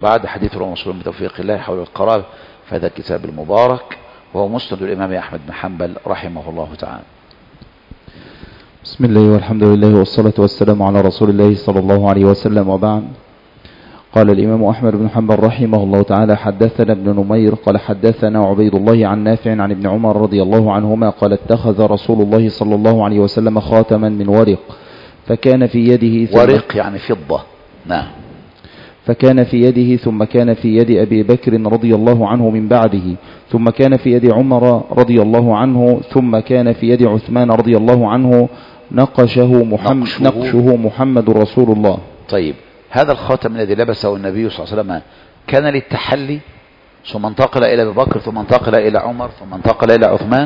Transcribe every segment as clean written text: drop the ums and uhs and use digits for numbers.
بعد حديث رواه مسلم بتوفيق الله حول القرار في هذا الكتاب المبارك، وهو مسند الإمام أحمد بن حنبل رحمه الله تعالى. بسم الله والحمد لله والصلاة والسلام على رسول الله صلى الله عليه وسلم، وبعد. قال الإمام أحمد بن حنبل رحمه الله تعالى: حدثنا ابن نمير قال حدثنا عبيد الله عن نافع عن ابن عمر رضي الله عنهما قال: اتخذ رسول الله صلى الله عليه وسلم خاتما من ورق فكان في يده ورق يعني فضة. نعم. فكان في يده ثم كان في يد أبي بكر رضي الله عنه من بعده، ثم كان في يد عمر رضي الله عنه، ثم كان في يد عثمان رضي الله عنه، نقشه محمد رسول الله. طيب، هذا الخاتم الذي لبسه النبي صلى الله عليه وسلم كان للتحلي، ثم انتقل إلى أبي بكر، ثم انتقل إلى عمر، ثم انتقل إلى عثمان.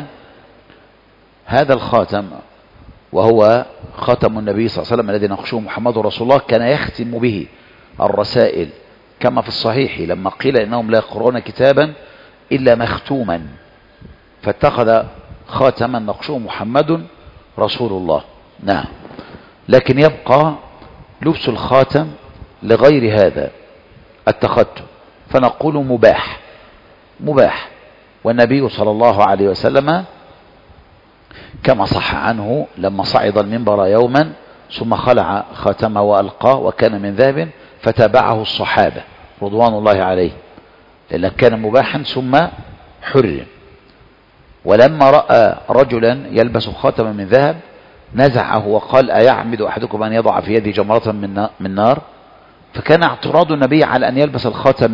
هذا الخاتم وهو خاتم النبي صلى الله عليه وسلم الذي نقشه محمد رسول الله كان يختم به الرسائل، كما في الصحيح لما قيل إنهم لا يقرؤون كتابا إلا مختوما، فاتخذ خاتما نقشه محمد رسول الله. نعم. لكن يبقى لبس الخاتم لغير هذا التختم، فنقول مباح. والنبي صلى الله عليه وسلم كما صح عنه لما صعد المنبر يوما ثم خلع خاتمه وألقاه وكان من ذهب، فتابعه الصحابة رضوان الله عليه، لأنه كان مباحا ثم حرم. ولما رأى رجلا يلبس خاتما من ذهب نزعه وقال: أيعمد أحدكم أن يضع في يدي جمرة من نار؟ فكان اعتراض النبي على أن يلبس الخاتم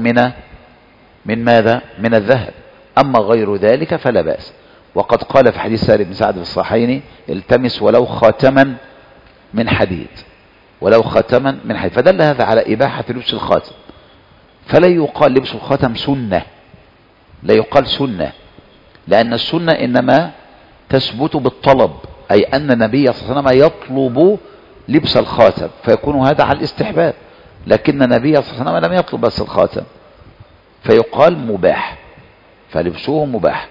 من ماذا؟ من الذهب. أما غير ذلك فلا بأس. وقد قال في حديث سهل بن سعد في الصحيحين: التمس ولو خاتما من حديد، ولو خاتما من حديد. فدل هذا على إباحة لبس الخاتم، فلا يقال لبس الخاتم سنة، لا يقال سنة، لأن السنة إنما تثبت بالطلب، أي أن النبي صلى الله عليه وسلم يطلب لبس الخاتم، فيكون هذا على الاستحباب، لكن النبي صلى الله عليه وسلم لم يطلب لبس الخاتم، فيقال مباح، فلبسه مباح.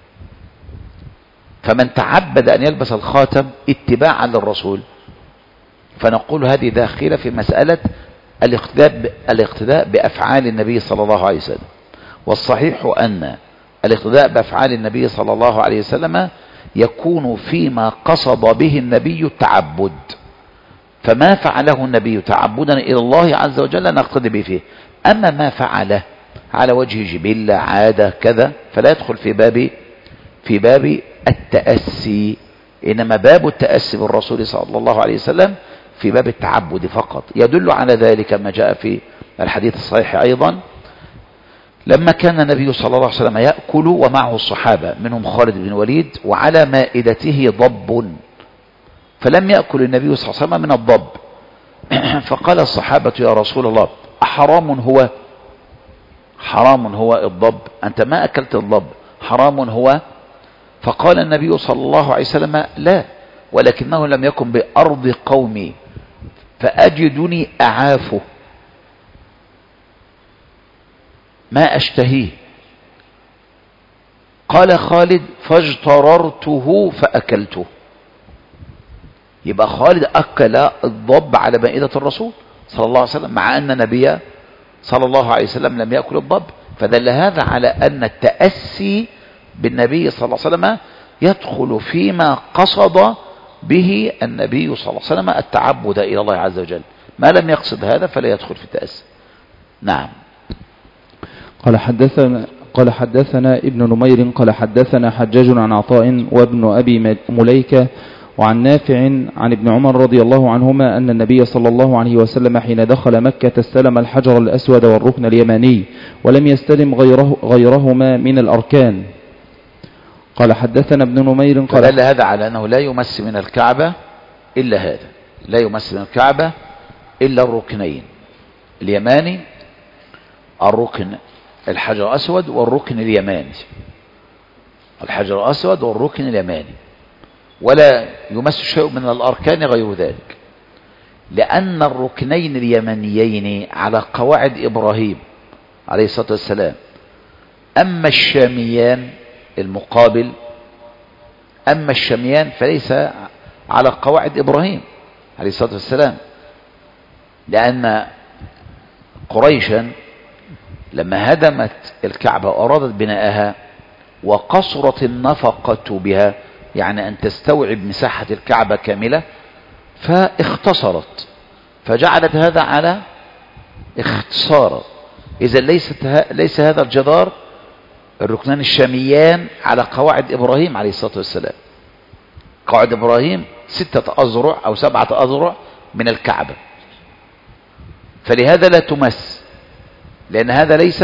فمن تعبد أن يلبس الخاتم اتباعا للرسول فنقول هذه داخلة في مسألة الاقتداء بأفعال النبي صلى الله عليه وسلم. والصحيح أن الاقتداء بأفعال النبي صلى الله عليه وسلم يكون فيما قصد به النبي التعبد، فما فعله النبي تعبدا إلى الله عز وجل نقتدي به فيه. أما ما فعله على وجه جبلة عادة كذا فلا يدخل في باب التأسي، إنما باب التأسي بالرسول صلى الله عليه وسلم في باب التعبد فقط. يدل على ذلك ما جاء في الحديث الصحيح أيضا لما كان النبي صلى الله عليه وسلم يأكل ومعه الصحابة منهم خالد بن الوليد وعلى مائدته ضب، فلم يأكل النبي صلى الله عليه وسلم من الضب، فقال الصحابة: يا رسول الله، حرام هو الضب؟ أنت ما أكلت الضب، حرام هو؟ فقال النبي صلى الله عليه وسلم: لا، ولكنه لم يكن بأرض قومي فأجدني أعافه ما أشتهيه. قال خالد: فاجتررته فأكلته. يبقى خالد أكل الضب على مائدة الرسول صلى الله عليه وسلم، مع أن النبي صلى الله عليه وسلم لم يأكل الضب. فدل هذا على أن التأسي بالنبي صلى الله عليه وسلم يدخل فيما قصد به النبي صلى الله عليه وسلم التعبد إلى الله عز وجل. ما لم يقصد هذا فلا يدخل في التأسي. نعم. قال حدثنا ابن نمير قال حدثنا حجاج عن عطاء وابن أبي مليكة وعن نافع عن ابن عمر رضي الله عنهما أن النبي صلى الله عليه وسلم حين دخل مكة استلم الحجر الأسود والركن اليماني ولم يستلم غيرهما من الأركان. قال حدثنا ابن نمير قال فدل هذا على أنه لا يمس من الكعبة إلا هذا، لا يمس من الكعبة إلا الركنين اليماني، الركن الحجر الأسود والركن اليماني، الحجر الأسود والركن اليماني، ولا يمس شيء من الأركان غير ذلك، لأن الركنين اليمانيين على قواعد إبراهيم عليه الصلاة والسلام. أما الشاميان المقابل، أما الشاميان فليس على قواعد إبراهيم عليه الصلاة والسلام، لأن قريشا لما هدمت الكعبة وأرادت بناءها وقصرت النفقة بها، يعني أن تستوعب مساحة الكعبة كاملة، فاختصرت، فجعلت هذا على اختصارا. إذا ليس هذا الجدار الركنان الشاميان على قواعد إبراهيم عليه الصلاة والسلام. قواعد إبراهيم 6 أذرع أو 7 أذرع من الكعبة، فلهذا لا تمس، لأن هذا ليس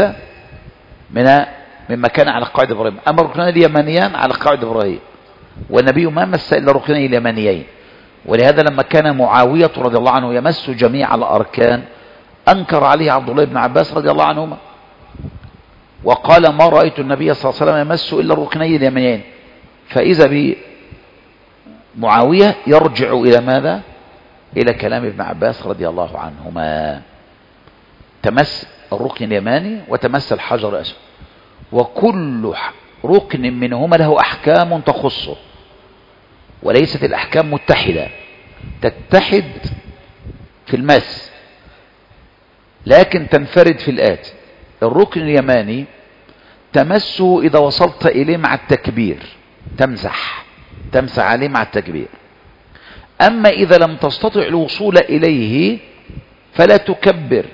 مما كان على قواعد إبراهيم. أما الركنان اليمانيان على قواعد إبراهيم، والنبي ما مس إلا الركنين اليمانيين. ولهذا لما كان معاوية رضي الله عنه يمس جميع الأركان أنكر عليه عبد الله بن عباس رضي الله عنهما، وقال ما رأيت النبي صلى الله عليه وسلم يمس إلا الركنين اليمانيين. فإذا بمعاوية يرجع إلى ماذا؟ إلى كلام ابن عباس رضي الله عنهما، تمس الركن اليماني وتمس الحجر الأسود، وكل ركن منهما له أحكام تخصه، وليست الأحكام متحدة، تتحد في المس لكن تنفرد في الآتي. الركن اليماني تمسه إذا وصلت إليه مع التكبير، تمسح عليه مع التكبير. أما إذا لم تستطع الوصول إليه فلا تكبر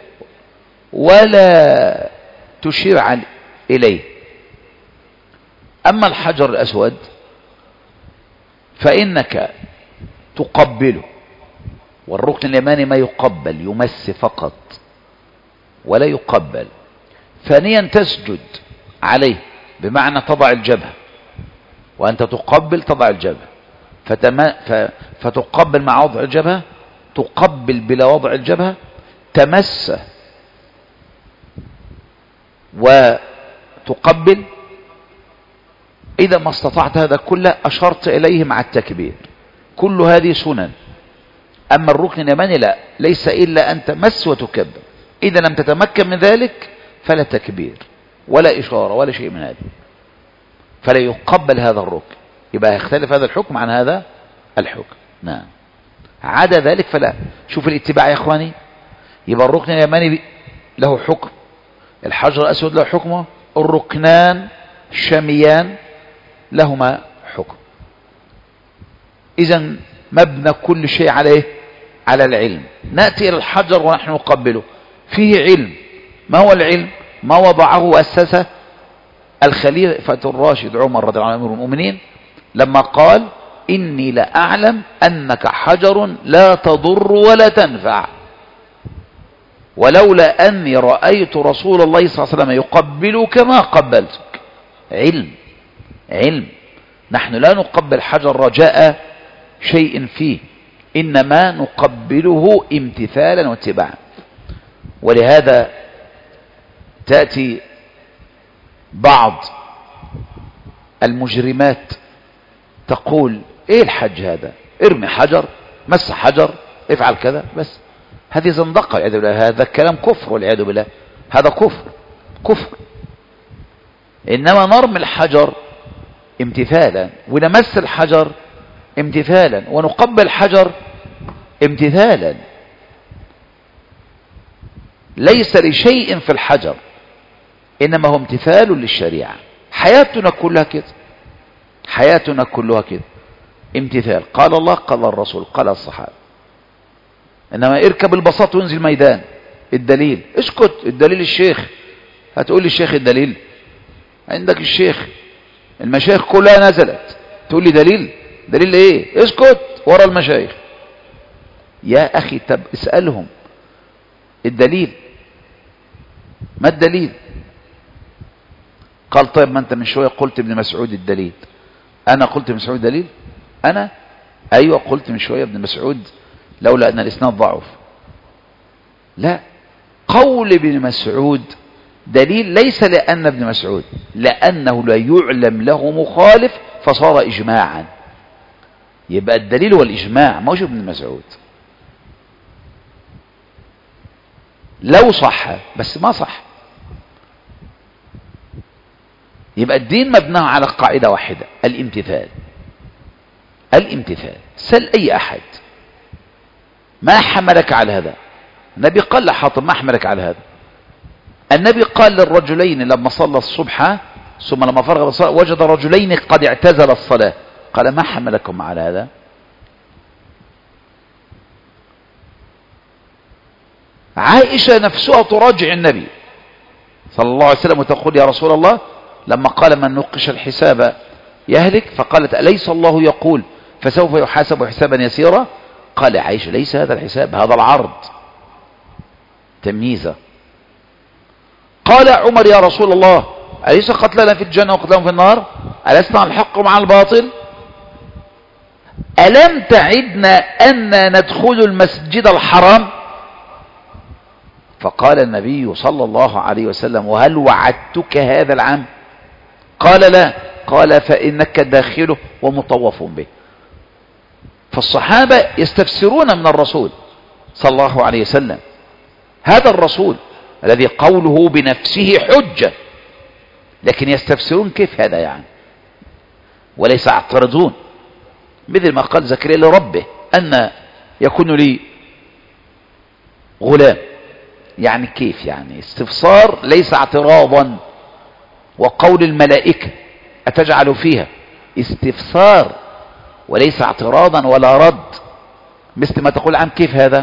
ولا تشير إليه. أما الحجر الأسود فإنك تقبله، والركن اليماني ما يقبل، يمس فقط ولا يقبل. ثانيا تسجد عليه، بمعنى تضع الجبهة، وأنت تقبل تضع الجبهة، فتقبل مع وضع الجبهة، تقبل بلا وضع الجبهة، تمس وتقبل. إذا ما استطعت هذا كله أشرت إليه مع التكبير. كل هذه سنن. أما الركن اليماني لا، ليس إلا أن تمس وتكبر. إذا لم تتمكن من ذلك فلا تكبير ولا إشارة ولا شيء من هذا، فلا يقبل هذا الركن. يبقى يختلف هذا الحكم عن هذا الحكم. نعم. عدا ذلك فلا. شوف الاتباع يا إخواني. يبقى الركن اليماني له حكم، الحجر الأسود له حكمه، الركنان الشاميان لهما حكم. إذن مبنى كل شيء عليه على العلم. نأتي إلى الحجر ونحن نقبله، فيه علم. ما هو العلم؟ ما وضعه وأسسه الخليفة الراشد عمر رضي الله عنه أمير المؤمنين لما قال إني لأعلم أنك حجر لا تضر ولا تنفع، ولولا أني رأيت رسول الله صلى الله عليه وسلم يقبلك ما قبلتك. علم. نحن لا نقبل حجر رجاء شيء فيه، إنما نقبله امتثالا واتباعا. ولهذا تأتي بعض المجرمات تقول ايه الحج هذا؟ ارمي حجر، مس حجر، افعل كذا بس. هذه زندقة والعياذ بالله، هذا كلام كفر والعياذ بالله، هذا كفر. إنما نرمي الحجر امتثالا، ونمس الحجر امتثالا، ونقبل الحجر امتثالا. ليس لشيء في الحجر، إنما هو امتثال للشريعة. حياتنا كلها كده امتثال. قال الله، قال الرسول، قال الصحابة. إنما اركب البساط وانزل ميدان. الدليل اسكت، الدليل الشيخ. هتقول لي الشيخ الدليل؟ عندك الشيخ، المشايخ كلها نزلت، تقول لي دليل ايه؟ اسكت ورا المشايخ يا أخي. طب اسألهم الدليل، ما الدليل؟ قال طيب ما انت من شوية قلت ابن مسعود الدليل. انا قلت ابن مسعود دليل؟ انا ايوه قلت من شوية ابن مسعود لولا ان الاسناد ضعف. لا، قول ابن مسعود دليل ليس لأن ابن مسعود، لأنه لا يعلم له مخالف فصار إجماعا. يبقى الدليل والإجماع مش ابن مسعود. لو صح بس ما صح. يبقى الدين مبناه على قاعدة واحدة، الامتثال. سل أي أحد ما حملك على هذا. النبي قال لحاطب ما حملك على هذا؟ النبي قال للرجلين لما صلى الصبح ثم لما فرغ من الصلاة وجد رجلين قد اعتزل الصلاة، قال ما حملكم على هذا؟ عائشة نفسها تراجع النبي صلى الله عليه وسلم وتقول يا رسول الله لما قال من نقش الحساب يهلك، فقالت أليس الله يقول فسوف يحاسب حسابا يسيرا؟ قال عائشة ليس هذا الحساب، هذا العرض، تمييزة. قال عمر يا رسول الله أليس قتلنا في الجنة وقتلنا في النار؟ ألسنا الحق مع الباطل؟ ألم تعدنا أن ندخل المسجد الحرام؟ فقال النبي صلى الله عليه وسلم وهل وعدتك هذا العام؟ قال لا، قال فإنك داخله ومطوف به. فالصحابة يستفسرون من الرسول صلى الله عليه وسلم، هذا الرسول الذي قوله بنفسه حجة، لكن يستفسرون كيف هذا يعني، وليس يعترضون مثل ما قال زكريا لربه أن يكون لي غلام، يعني كيف يعني استفسار ليس اعتراضا. وقول الملائكة أتجعل فيها استفسار وليس اعتراضا ولا رد، مثل ما تقول عن كيف هذا.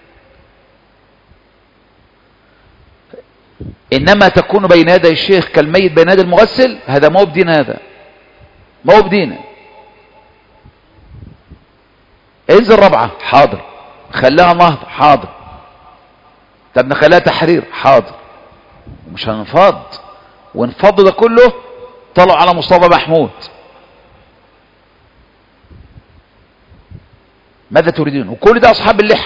إنما تكون بين يدي الشيخ كالميت بين يدي المغسل، هذا ما هو بدين، هذا ما هو بدين. انزل ربعة حاضر، خلاها نهض حاضر، طب نخليها تحرير حاضر، مش هنفض. ونفض ده كله طلعوا على مصطفى محمود. ماذا تريدون؟ وكل ده أصحاب اللحى.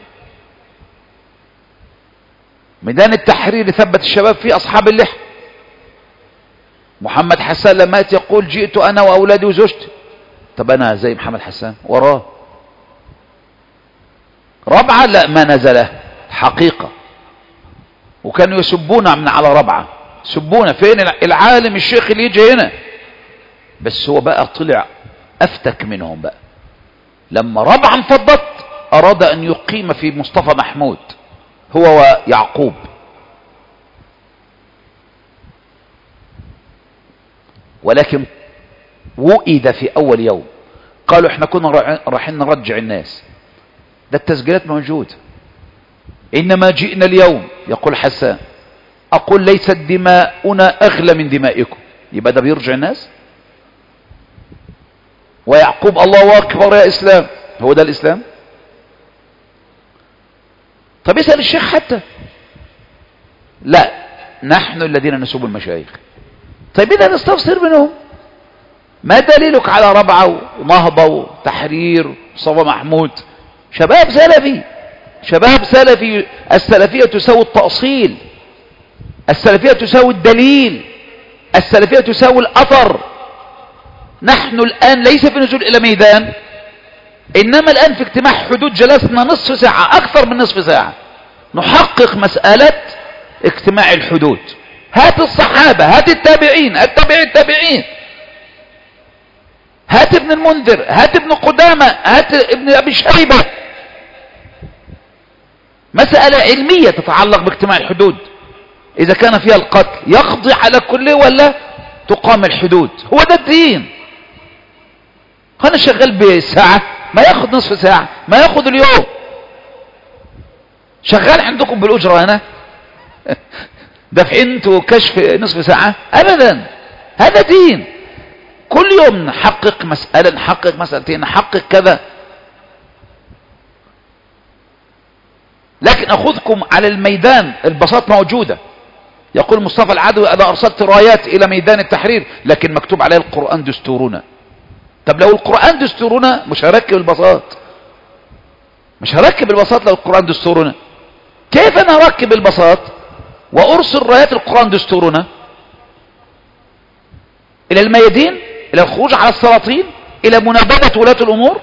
ميدان التحرير ثبت الشباب فيه أصحاب اللحى. محمد حسان لما يأتي يقول جئت أنا وأولادي وزوجتي، طب أنا زي محمد حسان وراه. ربعة لا ما نزله حقيقة، وكانوا يسبون من على ربعة، سبونا فين العالم الشيخ اللي يجي هنا، بس هو بقى طلع أفتك منهم بقى. لما ربعة انفضت أراد أن يقيم في مصطفى محمود هو ويعقوب، ولكن وئد في أول يوم. قالوا احنا كنا رايحين نرجع الناس، ده التسجيلات موجودة. إنما جئنا اليوم يقول حسان أقول ليست دماؤنا أغلى من دمائكم، يبقى ده بيرجع الناس. ويعقوب الله أكبر يا إسلام، هو ده الإسلام؟ طب اسأل الشيخ حتى، لا نحن الذين نسوب المشايخ. طيب إذا نستفسر منهم ما دليلك على ربعة ونهضة وتحرير وصفا محمود؟ شباب سلفي، شباب سلفي. السلفية تساوي التأصيل، السلفية تساوي الدليل، السلفية تساوي الأثر. نحن الآن ليس في نزول إلى ميدان، إنما الآن في اجتماع حدود جلسنا نصف ساعة، أكثر من نصف ساعة نحقق مسألة اجتماع الحدود. هات الصحابة، هات التابعين، التابعين، هات ابن المنذر، هات ابن قدامة، هات ابن أبي شيبة. مسألة علمية تتعلق باجتماع الحدود، إذا كان فيها القتل يقضي على كله ولا تقام الحدود، هو ده الدين. أنا شغال بساعة ما ياخد نصف ساعة، ما ياخد اليوم. شغال عندكم بالأجرة هنا دفعت وكشف نصف ساعة أبدا، هذا دين. كل يوم نحقق مسألة، نحقق مسألتين، نحقق كذا. لكن أخذكم على الميدان، البساط موجودة. يقول مصطفى العدوي أنا أرسلت رايات إلى ميدان التحرير لكن مكتوب عليه القرآن دستورنا. طب لو القرآن دستورنا مش هركب البساط، مش هركب البساط لو القرآن دستورنا. كيف أنا أركب البساط وأرسل رايات القرآن دستورنا إلى الميادين، إلى الخروج على السلاطين، إلى منابذة ولاة الأمور؟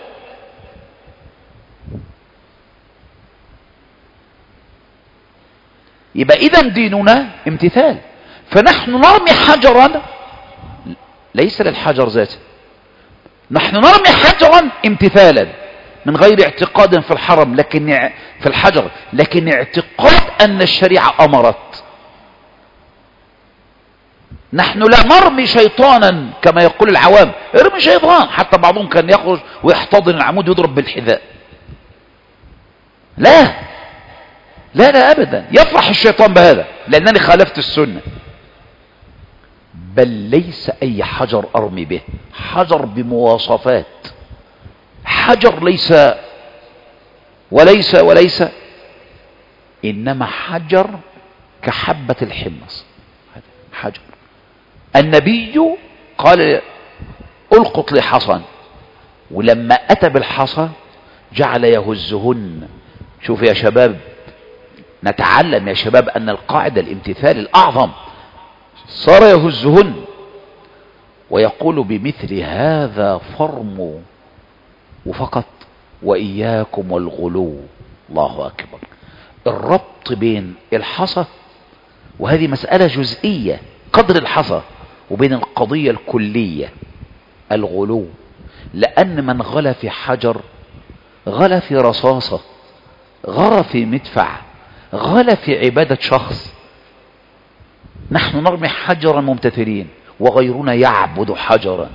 يبقى إذا ديننا امتثال. فنحن نرمي حجرا ليس للحجر ذاته، نحن نرمي حجرا امتثالا من غير اعتقاد في الحرم لكن في الحجر، لكن اعتقاد أن الشريعة أمرت. نحن لا نرمي شيطانا كما يقول العوام، ارمي شيطان، حتى بعضهم كان يخرج ويحتضن العمود ويضرب بالحذاء. لا لا لا ابدا، يفرح الشيطان بهذا لانني خالفت السنة. بل ليس اي حجر ارمي به، حجر بمواصفات، حجر ليس وليس انما حجر كحبة الحمص، حجر. النبي قال القط لي حصى، ولما اتى بالحصى جعل يهزهن. شوف يا شباب، نتعلم يا شباب ان القاعدة الامتثال الاعظم. صار يهزهن ويقول بمثل هذا فرموا، وفقط واياكم والغلو. الله اكبر. الربط بين الحصى، وهذه مسألة جزئية قدر الحصى، وبين القضية الكلية الغلو. لأن من غلا في حجر غلا في رصاصة، غلا في مدفع، غلا في عبادة شخص. نحن نرمي حجرا ممتثلين وغيرنا يعبد حجرا،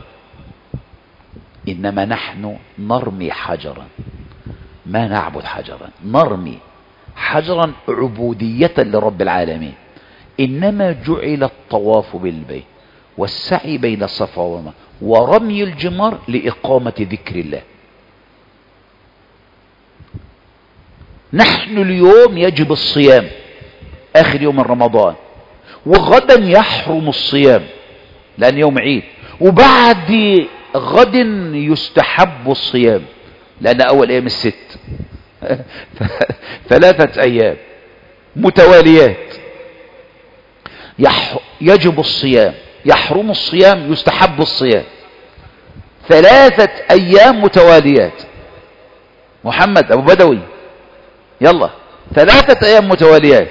إنما نحن نرمي حجرا ما نعبد حجرا، نرمي حجرا عبودية لرب العالمين. إنما جعل الطواف بالبيت والسعي بين الصفا والمروة ورمي الجمار لإقامة ذكر الله. نحن اليوم يجب الصيام آخر يوم من رمضان، وغدا يحرم الصيام لأن يوم عيد، وبعد غد يستحب الصيام لأن أول أيام الست. 3 أيام متواليات يجب الصيام، يحرم الصيام، يستحب الصيام. 3 أيام متواليات. محمد أبو بدوي يلا، 3 أيام متواليات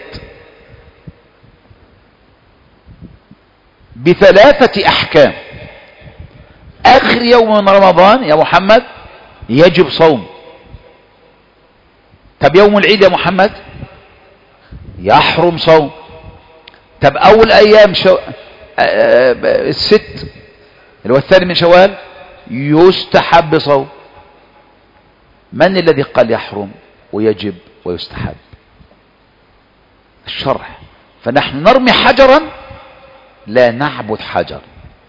ب3 أحكام. آخر يوم من رمضان يا محمد يجب صوم. طب يوم العيد يا محمد يحرم صوم. طب أول أيام الست اللي هو الثاني من شوال يستحب صوم. من الذي قال يحرم ويجب ويستحب؟ الشرع. فنحن نرمي حجرا لا نعبد حجر.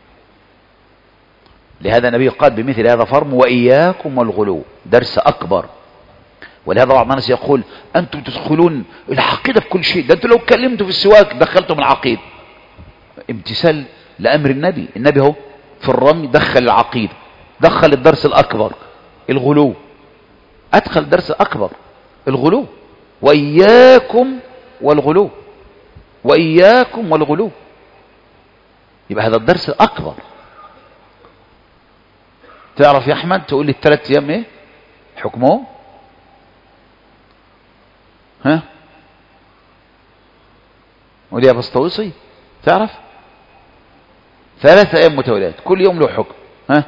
لهذا النبي قال بمثل هذا فرم وإياكم والغلو، درس أكبر. ولهذا بعض الناس يقول أنتم تدخلون العقيدة في كل شيء، ده أنتم لو اتكلمتوا في السواك دخلتم العقيدة. امتثال لأمر النبي. النبي هو في الرمي دخل العقيدة، دخل الدرس الأكبر الغلو، أدخل الدرس الأكبر الغلو. وإياكم والغلو، وإياكم والغلو. يبقى هذا الدرس الأكبر. تعرف يا أحمد تقول لي 3 أيام إيه حكمهم؟ ها قول يا بسطويسي، تعرف 3 أيام متواليات كل يوم له حكم. ها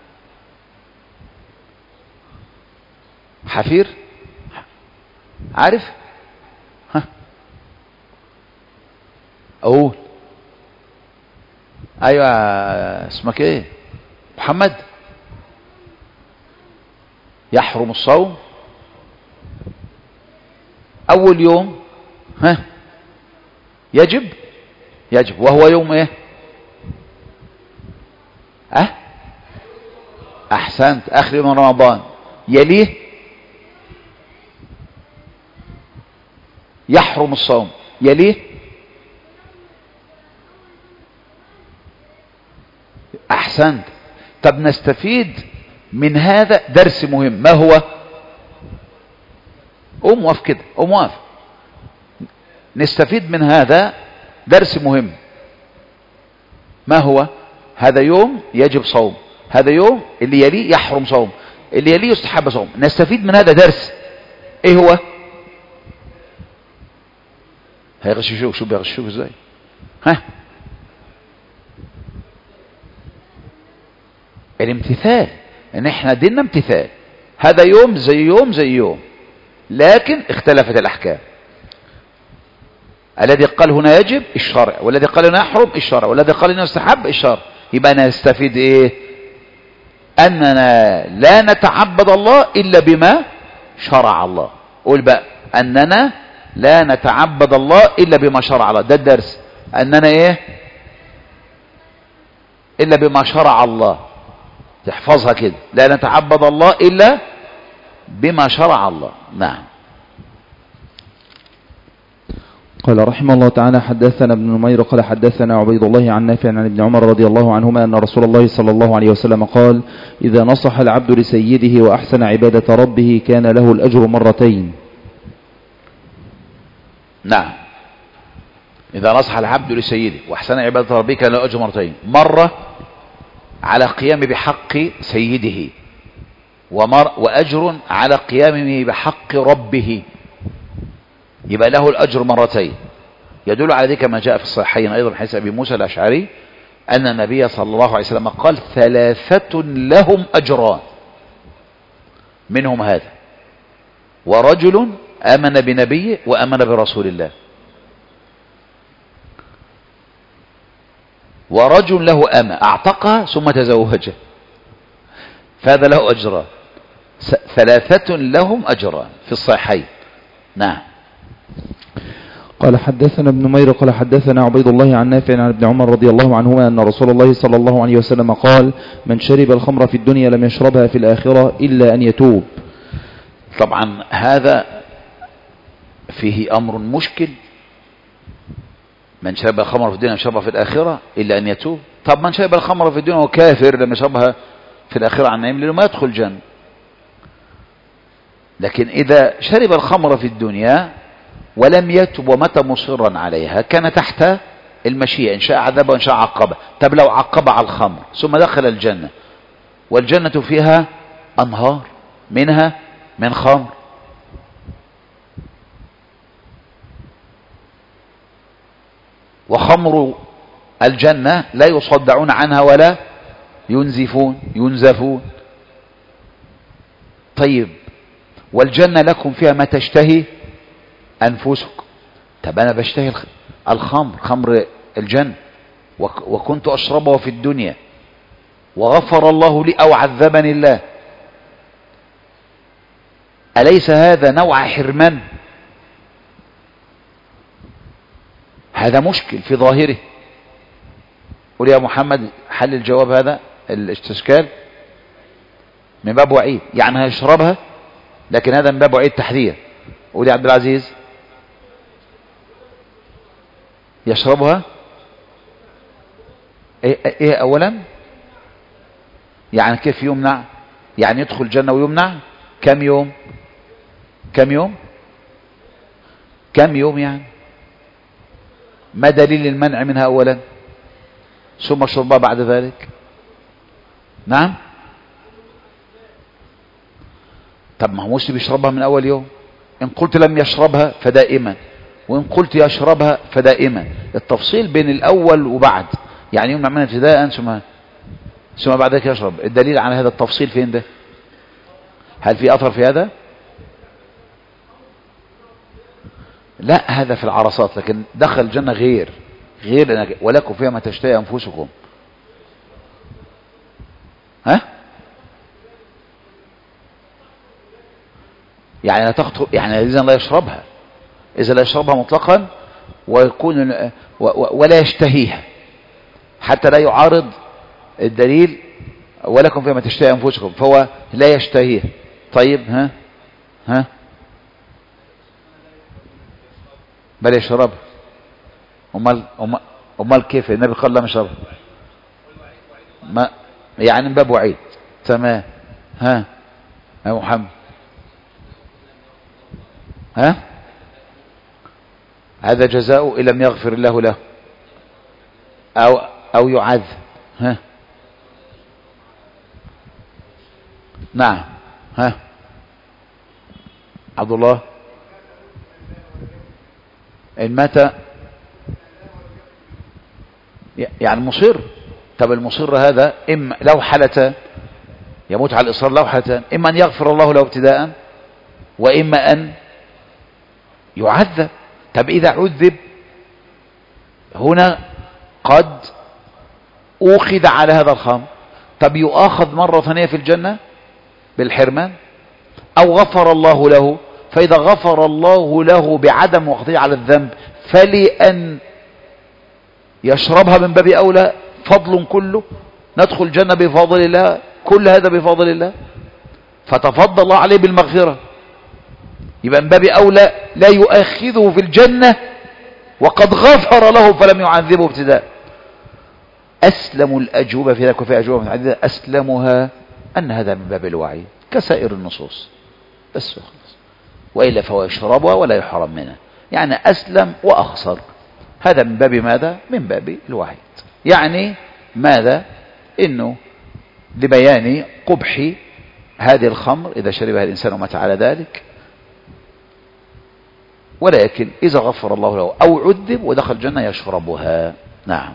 حفير عارف؟ ها أقول أيوة اسمك إيه محمد؟ يحرم الصوم أول يوم. ها يجب وهو يوم إيه؟ أحسنت، آخر يوم من رمضان. يليه يحرم الصوم، يليه أحسنت. طب نستفيد من هذا درس مهم. ما هو؟ قوم واقف كده، قوم واقف. نستفيد من هذا درس مهم. ما هو؟ هذا يوم يجب صوم، هذا يوم اللي يليه يحرم صوم، اللي يليه يستحب صوم. نستفيد من هذا درس. ايه هو؟ هيغششوك. شو بيغششوك ازاي؟ ها الامتثال. ان احنا ديننا امتثال. هذا يوم زي يوم زي يوم، لكن اختلفت الاحكام. الذي قال هنا يجب الشرع، والذي قال هنا يحرم الشرع، والذي قال هنا يستحب الشرع. يبقى نستفيد ايه؟ اننا لا نتعبد الله الا بما شرع الله. قول بقى اننا لا نتعبد الله الا بما شرع الله. ده الدرس، اننا ايه؟ الا بما شرع الله. تحفظها كده، لا نتعبد الله الا بما شرع الله. نعم. قال رحمه الله تعالى: حدثنا ابن نمير قال حدثنا عبيد الله عن نافع عن ابن عمر رضي الله عنهما أن رسول الله صلى الله عليه وسلم قال: إذا نصح العبد لسيده وأحسن عبادة ربه كان له الأجر مرتين. نعم. إذا نصح العبد لسيده وأحسن عبادة ربه كان له الأجر مرتين، مرة على قيام بحق سيده، وأجر على قيامه بحق ربه، يبقى له الأجر مرتين. يدل على ذلك ما جاء في الصحيحين أيضا من حديث أبي موسى الأشعري أن النبي صلى الله عليه وسلم قال: ثلاثة لهم أجران، منهم هذا، ورجل آمن بنبيه وآمن برسول الله، ورجل له أمة أعتقها ثم تزوجها، فهذا له أجران. ثلاثة لهم أجران في الصحيحين. نعم. قال حدثنا ابن نمير قال حدثنا عبيد الله عن نافع عن ابن عمر رضي الله عنهما أن رسول الله صلى الله عليه وسلم قال: من شرب الخمر في الدنيا لم يشربها في الآخرة إلا أن يتوب. طبعا هذا فيه أمر مشكل. من شرب الخمر في الدنيا لم يشربها في الآخرة إلا أن يتوب. طب من شرب الخمر في الدنيا وكافر لم يشربها في الآخرة عن نعيم، لأنه ما يدخل الجنة. لكن إذا شرب الخمر في الدنيا ولم يتب ومتى مصرا عليها كان تحت المشيئة، إن شاء عذبه وإن شاء عقبه. طب لو عقب على الخمر ثم دخل الجنة، والجنة فيها أنهار منها من خمر، وخمر الجنة لا يصدعون عنها ولا ينزفون. طيب والجنة لكم فيها ما تشتهي أنفسكم. طب أنا بشتهي خمر الجنة وكنت أشربه في الدنيا وغفر الله لي أو عذبني الله، أليس هذا نوع حرمان؟ هذا مشكل في ظاهره. قل يا محمد حل الجواب هذا الاستشكال من باب وعيد، يعني هيشربها لكن هذا من باب وعيد تحذير. قل يا عبد العزيز يشربها ايه اولا؟ يعني كيف يمنع؟ يعني يدخل الجنة ويمنع؟ كم يوم يعني؟ ما دليل المنع منها اولا ثم شربها بعد ذلك؟ نعم. طب ما هو مسلم يشربها من اول يوم. ان قلت لم يشربها فدائما، وان قلت يشربها فدائما. التفصيل بين الاول وبعد، يعني يمنع منها ابتداء ثم بعد ذلك يشرب. الدليل على هذا التفصيل فين ده؟ هل في اثر في هذا؟ لا، هذا في العرصات، لكن دخل الجنة غير ولكم فيها ما تشتهي أنفسكم. ها؟ يعني لا تخطر، يعني إذا لا يشربها، إذا لا يشربها مطلقا ويكون ولا يشتهيها حتى لا يعارض الدليل ولكم فيها ما تشتهي أنفسكم، فهو لا يشتهيها. طيب ها بل يشربها. امال كيف النبي قال لا يشربها؟ ما يعني من باب وعيد. تمام. ها يا محمد، هذا جزاؤه ان لم يغفر الله له او يعذب. نعم. عبد الله، إن مات يعني مصر. طب المصر هذا إما له حالتان، يموت على الإصرار له حالتان: إما أن يغفر الله له ابتداء، وإما أن يعذب. طب إذا عذب هنا قد أوخذ على هذا الخمر، طب يؤاخذ مرة ثانية في الجنة بالحرمان، أو غفر الله له، فإذا غفر الله له بعدم وقته على الذنب فلأن يشربها من باب أولى، فضل كله، ندخل الجنة بفضل الله، كل هذا بفضل الله، فتفضل الله عليه بالمغفرة، يبقى من باب أولى لا يؤاخذه في الجنة وقد غفر له فلم يعذبه ابتداء. أسلم الأجوبة في ذلك، وفي أجوبة متعددة أسلمها أن هذا من باب الوعي كسائر النصوص بس وخلاص، وإلا فهو يشربها ولا يحرم منها، يعني أسلم وأخسر، هذا من باب ماذا؟ من باب الوعيد. يعني ماذا؟ إنه لبيان قبح هذه الخمر إذا شربها الإنسان ومات على ذلك، ولكن إذا غفر الله له أو عذب ودخل الجنة يشربها. نعم.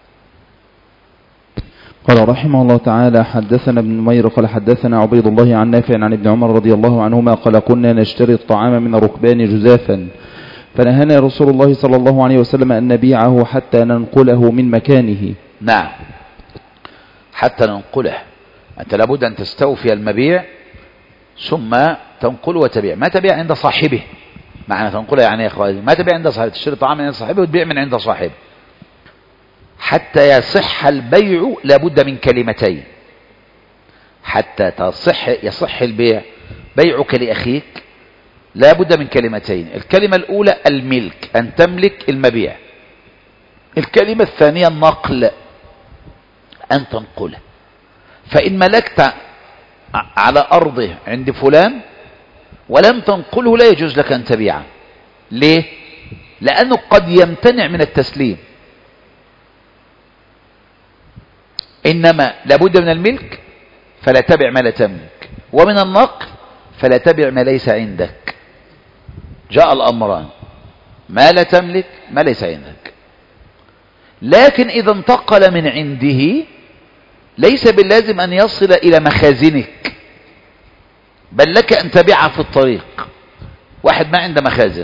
قال رحمه الله تعالى: حدثنا ابن نمير قال حدثنا عبيد الله عن نافع عن ابن عمر رضي الله عنهما قال: كنا نشتري الطعام من الركبان جزافا، فنهانا رسول الله صلى الله عليه وسلم أن نبيعه حتى ننقله من مكانه. نعم، حتى ننقله، أنت لابد أن تستوفي المبيع ثم تنقله وتبيع، ما تبيع عند صاحبه، معنى تنقله يعني يا أخواني ما تبيع عند صاحبه، تشتري طعام من عند صاحبه وتبيع من عند صاحبه. حتى يصح البيع لابد من كلمتين، حتى يصح البيع، بيعك لأخيك لابد من كلمتين، الكلمة الأولى الملك، أن تملك المبيع، الكلمة الثانية النقل، أن تنقله. فإن ملكت على أرضه عند فلان ولم تنقله لا يجوز لك أن تبيعه. ليه؟ لأنه قد يمتنع من التسليم، إنما لابد من الملك فلا تبع ما لا تملك، ومن النقل فلا تبع ما ليس عندك. جاء الأمران، ما لا تملك ما ليس عندك. لكن إذا انتقل من عنده ليس باللازم أن يصل إلى مخازنك، بل لك أن تبيعه في الطريق. واحد ما عنده مخازن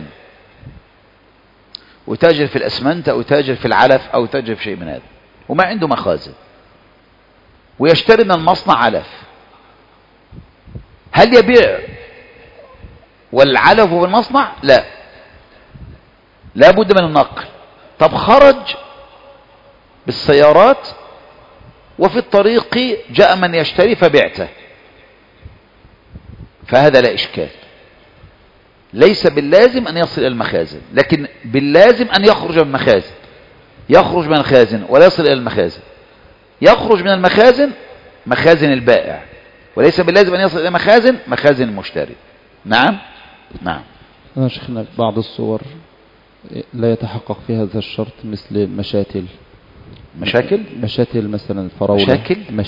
وتاجر في الأسمنت أو تاجر في العلف أو تاجر في شيء من هذا وما عنده مخازن، ويشتري من المصنع علف، هل يبيع والعلف في المصنع؟ لا، لابد من النقل. طب خرج بالسيارات وفي الطريق جاء من يشتري فبعته، فهذا لا إشكال، ليس باللازم أن يصل إلى المخازن، لكن باللازم أن يخرج من المخازن، يخرج من الخازن ولا يصل إلى المخازن، يخرج من المخازن مخازن البائع، وليس باللازم أن يصل إلى مخازن المشتري. نعم. نعم. أنا شيخنا بعض الصور لا يتحقق في هذا الشرط، مثل مشاتل مثلا الفراولة،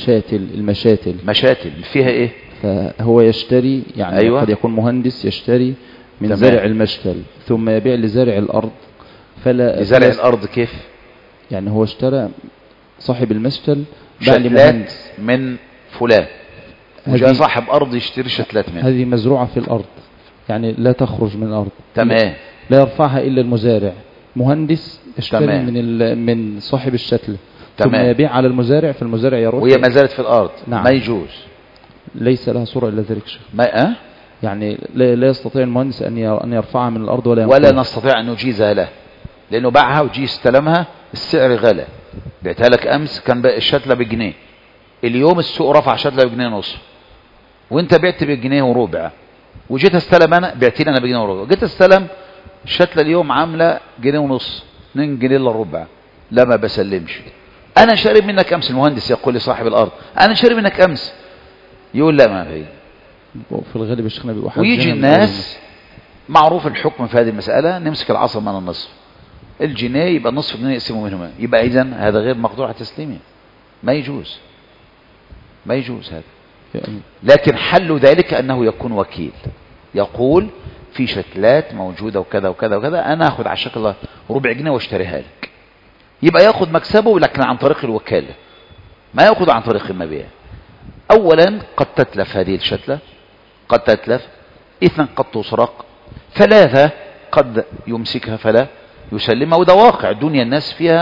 مشاتل فيها ايه؟ فهو يشتري يعني أيوة. قد يكون مهندس يشتري من زارع المشتل ثم يبيع لزارع الأرض، لزارع الأرض كيف؟ يعني هو اشترى صاحب المشتل شتلات من فلان، وجاء صاحب أرض يشتري شتلات منه، هذه مزروعة في الأرض يعني لا تخرج من الأرض، تمام، لا يرفعها إلا المزارع. مهندس يشتري من صاحب الشتل ثم يبيع على المزارع، فالمزارع يروح وهي ما زالت في الأرض. نعم. ما يجوز، ليس لها صورة إلا ذلك شيء. ما يعني لا يستطيع المهندس أن يرفعها من الأرض ولا نستطيع أن نجيزها له، لأنه باعها وجي استلمها السعر غلى، بعتها لك أمس كان الشتلة بجنيه، اليوم السوق رفع شتلة بجنيه ونص، وانت بعت بجنيه وربع، وجيت استلم أنا بعتين أنا بجنيه وربع، جيت استلم الشتلة اليوم عاملة جنيه ونص، 2 جنيه الا ربع، لا ما بسلمش. انا شارب منك امس، المهندس يقول لصاحب الارض انا شارب منك امس، يقول لا ما في. في الغالب الشيخنا بيبقوا حاجين، ويجي الناس معروف الحكم في هذه المسألة، نمسك العصا من النصف، الجنيه يبقى النصف جنيه يقسمه منهما، يبقى اذا هذا غير مقدور على تسليمه، ما يجوز هذا. لكن حل ذلك انه يكون وكيل، يقول في شتلات موجودة وكذا وكذا وكذا، انا اخذ على الشكل ربع جنيه واشتريها لك، يبقى ياخذ مكسبه لكن عن طريق الوكالة، ما ياخذ عن طريق المبيع. اولا قد تتلف هذه الشتلة، قد تتلف. 2 قد تسرق. 3 قد يمسكها فلا يسلمها. وده واقع دنيا الناس فيها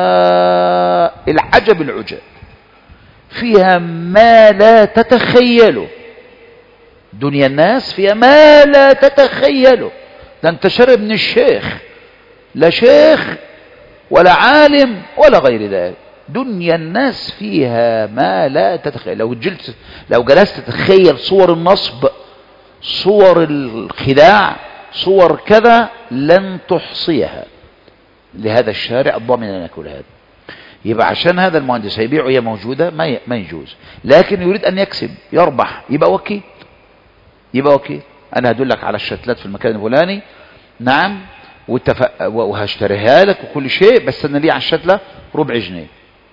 العجب العجاب، فيها ما لا تتخيله. دنيا الناس فيها ما لا تتخيله. ده انت شارب من الشيخ، لا شيخ ولا عالم ولا غير ذلك. دنيا الناس فيها ما لا تتخيل. لو جلست تتخيل صور النصب، صور الخداع، صور كذا، لن تحصيها. لهذا الشارع الضامن لنا كل هذا. يبقى عشان هذا المهندس هيبيعه هي موجودة ما يجوز، لكن يريد أن يكسب يربح، يبقى وكيل. أنا هدلك على الشتلات في المكان الفلاني، نعم، وهشتريها لك وكل شيء، بس أنا لي على الشتلة ربع جنيه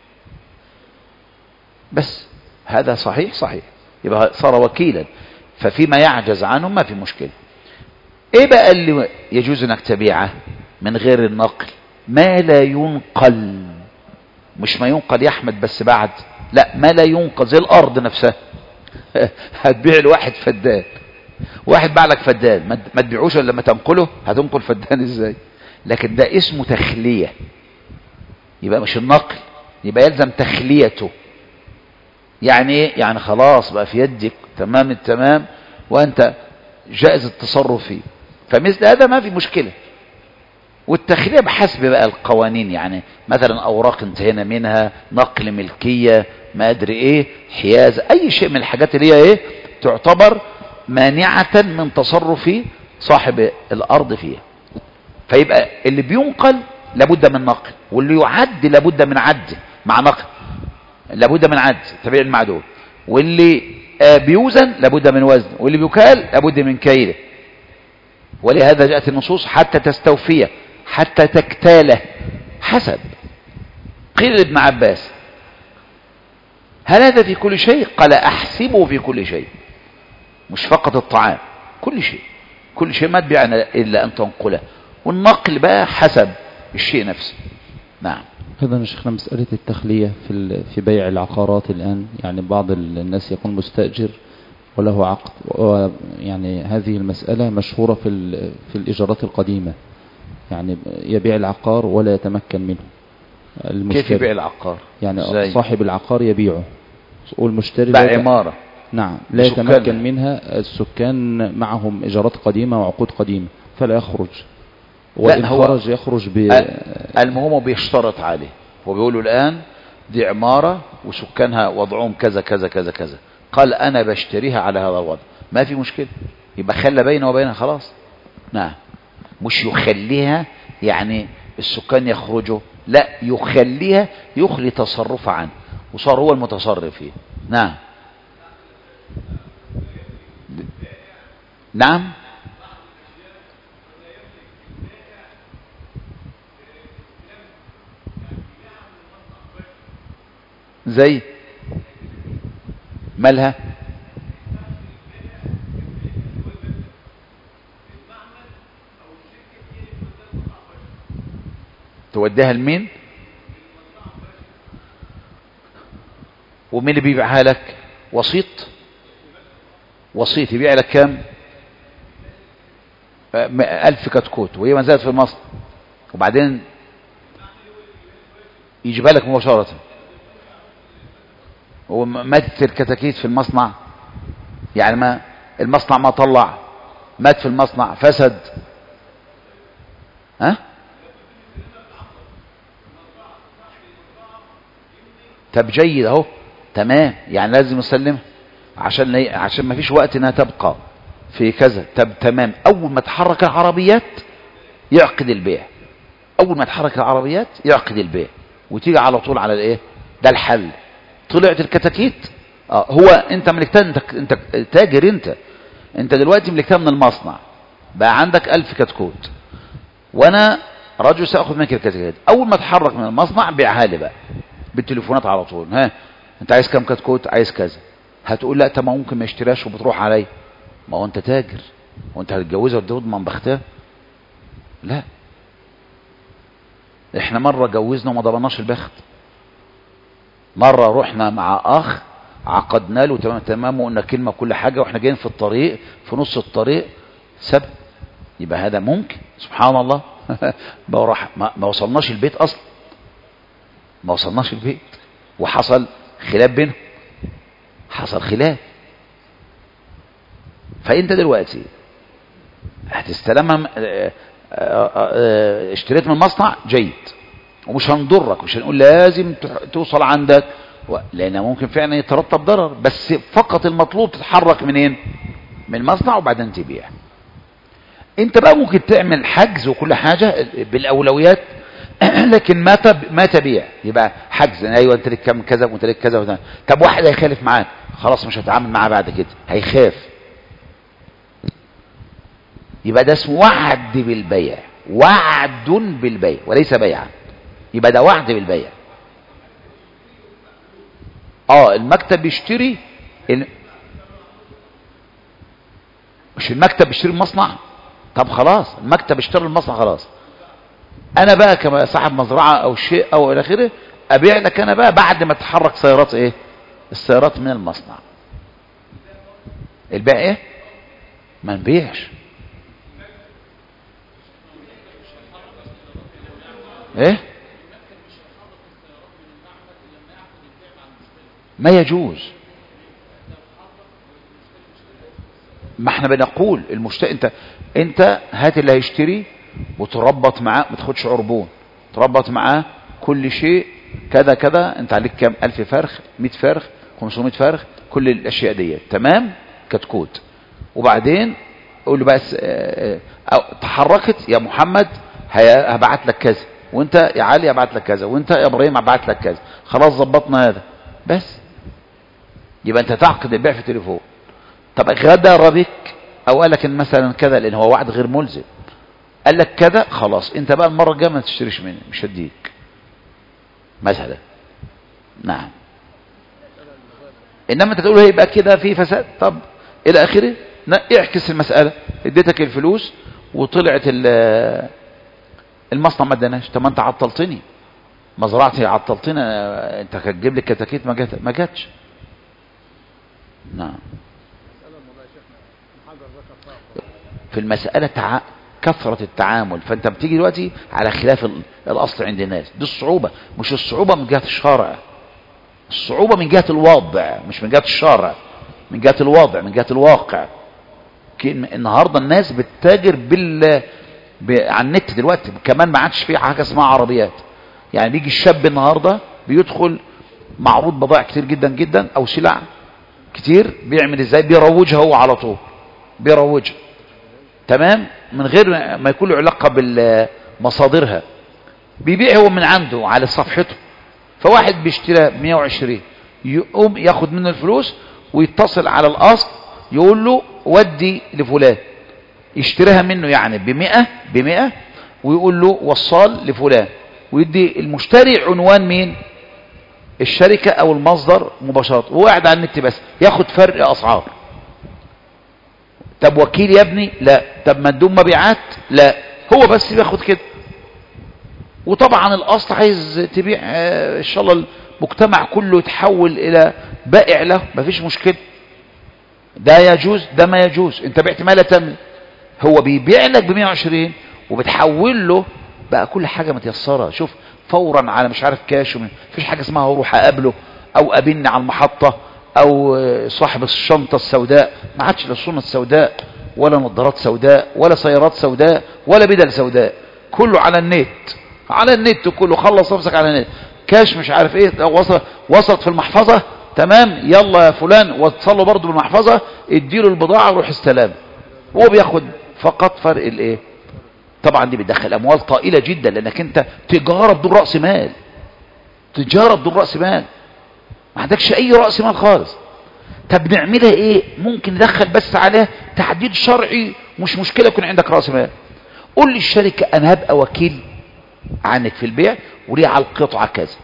بس. هذا صحيح، يبقى صار وكيلا. ففيما يعجز عنه ما في مشكلة. ايه بقى اللي يجوز انك تبيعه من غير النقل؟ ما لا ينقل. مش ما ينقل يا احمد بس بعد، لا، ما لا ينقل زي الارض نفسها. هتبيع لواحد فدان، واحد باع لك فدان، ما تبيعوش الا لما تنقله. هتنقل فدان ازاي؟ لكن ده اسمه تخلية، يبقى مش النقل، يبقى يلزم تخليته. يعني ايه؟ يعني خلاص بقى في يدك تمام التمام، وانت جائز التصرف فيه. فمثل هذا ما في مشكلة. والتخلية بحسب بقى القوانين، يعني مثلا اوراق انتهينا منها، نقل ملكية، ما ادري ايه، حيازة، اي شيء من الحاجات اللي هي ايه تعتبر مانعة من تصرف صاحب الارض فيها. فيبقى اللي بينقل لابد من نقل، واللي يعد لابد من عد مع نقل، لابد من عد تبيع المعدول، واللي بيوزن لابد من وزن، واللي بيكال لابد من كيله. ولهذا جاءت النصوص حتى تستوفيه، حتى تكتاله، حسب. قيل لابن عباس: هل هذا في كل شيء؟ قال: احسبه في كل شيء، مش فقط الطعام، كل شيء ما تبيع الا ان تنقله. والنقل بقى حسب الشيء نفسه. نعم. أيضا يا شيخنا مسألة التخلية في بيع العقارات الآن، يعني بعض الناس يكون مستأجر وله عقد، يعني هذه المسألة مشهورة في الإيجارات القديمة، يعني يبيع العقار ولا يتمكن منه المشتري. كيف يبيع العقار؟ يعني زي صاحب العقار يبيعه والمشتري باع عمارة، نعم، لا يتمكن منها. السكان معهم إيجارات قديمة وعقود قديمة، فلا يخرج، وإن خرج يخرج المهم بيشترط عليه، وبيقولوا الآن دي عمارة وسكانها وضعهم كذا كذا كذا كذا، قال أنا بشتريها على هذا الوضع، ما في مشكلة، يبقى خلى بينه وبينها خلاص. نعم. مش يخليها يعني السكان يخرجوا، لا، يخليها، يخلي تصرفها عنه، وصار هو المتصرف فيه. نعم. نعم. زي مالها؟ توديها لمين؟ ومين اللي بيبيعها لك؟ وسيط يبيع لك كام؟ 1000 كتكوت، وهي ما زالت في مصر، وبعدين يجيبها لك مباشرة. وماتت الكتاكيت في المصنع، يعني ما المصنع ما طلع، مات في المصنع، فسد. ها؟ طب جيد اهو، تمام، يعني لازم نسلمها عشان ما فيش وقت انها تبقى في كذا. طب تمام، اول ما تحرك العربيات يعقد البيع، وتيجي على طول على الايه ده الحل. طلعت الكتاكيت، هو انت ملكتها، انت تاجر، انت دلوقتي ملكتها من المصنع، بقى عندك 1000 كتكوت، وانا رجل ساخذ منك الكتاكيت. اول ما تحرك من المصنع بيعها لي بقى بالتليفونات على طول. ها، انت عايز كام كتكوت؟ عايز كذا. هتقول لا، طب ممكن ما يشتريهاش وبتروح علي. ما هو انت تاجر، وانت هتتجوزها وتضمن بختها؟ لا، احنا مرة جوزنا وما ضمناش البخت، مرة رحنا مع اخ عقدنا له تمام وقلنا كلمة كل حاجة، واحنا جايين في الطريق في نص الطريق سب. يبقى هذا ممكن، سبحان الله. ما وصلناش البيت اصلا، ما وصلناش البيت وحصل خلاف بينهم، حصل خلاف. فانت دلوقتي هتستلمها، اشتريت من مصنع جيد ومش هنضرك، مش هنقول لازم توصل عندك، لان ممكن فعلا يترتب ضرر، بس فقط المطلوب تتحرك منين؟ من المصنع وبعدين تبيع. انت بقى ممكن تعمل حجز وكل حاجة بالاولويات لكن ما تبيع، يبقى حجز، ايوه انت لك كم كذا وانت لك كذا وده. طب واحد هيخالف معاك، خلاص مش هتعامل معاه بعد كده، هيخاف. يبقى ده اسمه وعد بالبيع، وعد بالبيع وليس بيعا، يبقى ده وعد بالبيع. المكتب بيشتري مش المكتب بيشتري المصنع. طب خلاص المكتب اشترى المصنع، خلاص انا بقى كصاحب مزرعة او شيء او الى اخره ابيع لك انا بقى بعد ما تحرك سيارات ايه؟ السيارات من المصنع. البيع ايه؟ ما نبيعش ايه؟ ما يجوز. ما احنا بنقول المشتري، انت هات اللي هيشتري وتربط معاه، ما تاخدش عربون، تربط معاه كل شيء كذا كذا، انت عليك كام 1000 فرخ، 100 فرخ، 500 فرخ، كل الاشياء دي تمام كتكوت. وبعدين قول له بس تحركت يا محمد هبعت لك كذا، وانت يا علي هبعت لك كذا، وانت يا ابراهيم هبعت لك كذا، خلاص ظبطنا هذا بس. يبقى انت تعقد البيع في التليفون. طب غدر بك او قال لك ان مثلا كذا، لان هو وعد غير ملزم، قال لك كذا، خلاص انت بقى المره الجايه ما تشتريش مني، مش هديك مثلا. نعم. انما انت تقول هيبقى كده في فساد، طب الى اخره، اعكس المساله، اديتك الفلوس وطلعت المصنع ما اداناش، طب ما انت عطلتني، مزرعتي عطلتني، انت هتجيب لي كتاكيت ما جاتش. نعم. في المسألة كثرة التعامل، فانت بتيجي دلوقتي على خلاف الاصل عند الناس، دي الصعوبة. مش الصعوبة من جهة الشرع، الصعوبة من جهة الوضع، مش من جهة الشرع، من جهة الوضع، من جهة الواقع. النهاردة الناس بتتاجر على النت دلوقتي، كمان ما عادش في حاجة اسمها عربيات. يعني بيجي الشاب النهاردة بيدخل معروض بضائع كتير جدا جدا او سلع كتير، بيعمل ازاي؟ بيروجها هو على طول، بيروجها تمام من غير ما يكون له علاقة بمصادرها، بيبيع هو من عنده على صفحته. فواحد بيشتريها ب 120، يقوم ياخد منه الفلوس ويتصل على الاصل يقول له ودي لفلان، يشتريها منه يعني ب100 ويقول له وصال لفلان، ويدي المشتري عنوان مين؟ الشركة او المصدر مباشرة، وهو قاعد على النت بس ياخد فرق اسعار. طب وكيل يا ابني؟ لا. طب مندوب مبيعات؟ لا. هو بس بياخد كده. وطبعا الاصل عايز تبيع ان شاء الله المجتمع كله يتحول الى بائع له، مفيش مشكلة، ده يجوز ده ما يجوز، انت بعت ما لا تملك. هو بيبيع لك ب 120 وبتحول له بقى كل حاجة متيسرة، شوف فورا على مش عارف كاش، مفيش حاجة اسمها اروح اقابله او قابلني على المحطة او صاحب الشنطة السوداء، ما عادش لا الشنطة السوداء ولا نظارات سوداء ولا سيارات سوداء ولا بدل سوداء، كله على النت، على النت كله. خلص نفسك على النت، كاش مش عارف ايه، وصلت في المحفظة تمام، يلا يا فلان واتصلوا برضو بالمحفظة، اديله البضاعة وروح استلام، هو بياخد فقط فرق الايه. طبعا دي بتدخل اموال طائلة جدا، لانك انت تجارة بدون رأس مال، تجارة بدون رأس مال، ما عندكش اي رأس مال خالص. طب نعملها ايه؟ ممكن ندخل بس عليها تحديد شرعي، مش مشكلة يكون عندك رأس مال. قول للشركة انا هبقى وكيل عنك في البيع وليه على القطعة كذا،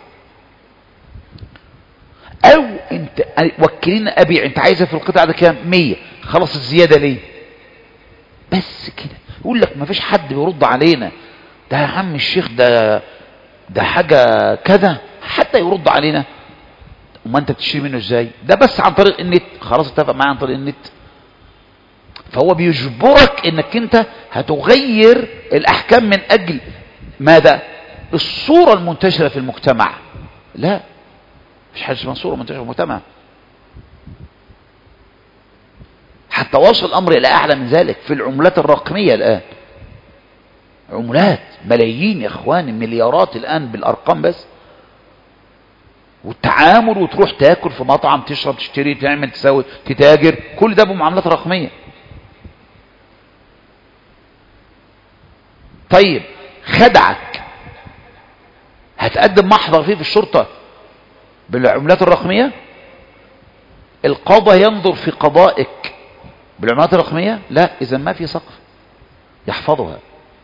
او انت وكلين ابيع، انت عايزها في القطعة ده كام؟ 100، خلاص الزيادة ليه؟ بس كده. يقول لك ما فيش حد بيرد علينا، ده يا عم الشيخ ده حاجة كذا حتى يرد علينا. وما انت بتشتري منه ازاي؟ ده بس عن طريق النت، خلاص اتفق معاه عن طريق النت. فهو بيجبرك انك انت هتغير الاحكام من اجل ماذا؟ الصورة المنتشرة في المجتمع. لا، مش حاجة اسمها صورة منتشرة في المجتمع، حتى وصل الامر الى اعلى من ذلك في العملات الرقمية. الان عملات ملايين يا اخواني، مليارات الان بالارقام بس، والتعامل وتروح تاكل في مطعم، تشرب، تشتري، تعمل، تسوي، تتاجر، كل ده بمعاملات رقمية. طيب خدعك، هتقدم محضر فيه في الشرطة بالعملات الرقمية؟ القاضي ينظر في قضائك بالعملات الرقمية؟ لا، إذا ما في سقف يحفظها.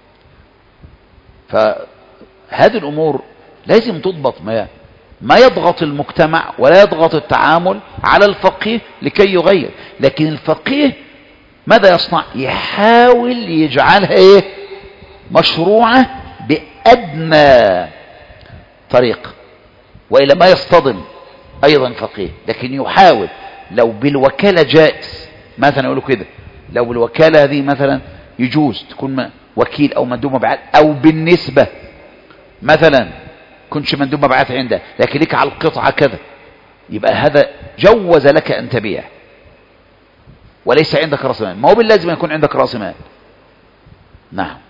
فهذه الأمور لازم تضبط، ما يضغط المجتمع ولا يضغط التعامل على الفقيه لكي يغير. لكن الفقيه ماذا يصنع؟ يحاول يجعلها ايه؟ مشروعة بأدنى طريق، وإلا ما يصطدم أيضا فقيه. لكن يحاول، لو بالوكالة جائز مثلا، يقولوا كده، لو بالوكالة هذه مثلا يجوز تكون وكيل أو مندوب مبيعات، أو بالنسبة مثلا كنتش مندوب مبيعات عنده لكن لك على القطعة كذا، يبقى هذا جوز لك أن تبيع وليس عندك رأس مال. ما هو باللازم يكون عندك رأس مال. نعم.